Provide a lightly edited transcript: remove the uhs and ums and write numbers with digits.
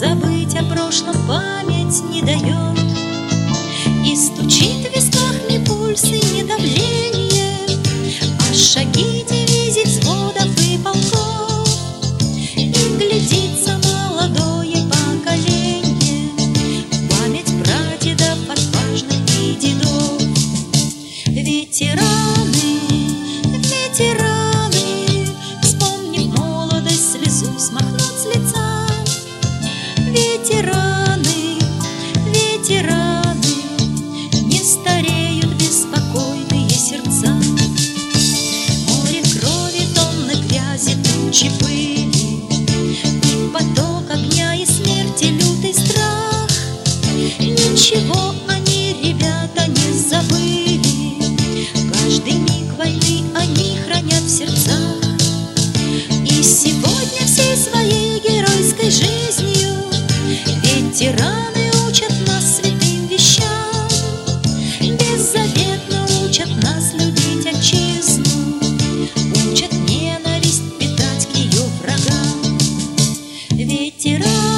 забыть о прошлом память не дает. И стучит в висках не пульс и не давление, а шаги дивизий, взводов и полков. И глядится молодое поколение в память прадедов, отважных и дедов. Ветераны, ветераны, вспомнив молодость, слезу смахнут с лица. Ветераны, ветераны, не стареют беспокойные сердца. Море крови, тонны грязи, тучи пыли, и поток огня и смерти, лютый страх. Ничего они, ребята, не забыли, каждый миг войны они хранят в сердцах. И сегодня всей своей геройской жизнью ветераны учат нас святым вещам, беззаветно учат нас любить отчизну, учат ненависть питать к ее врагам. Ветераны.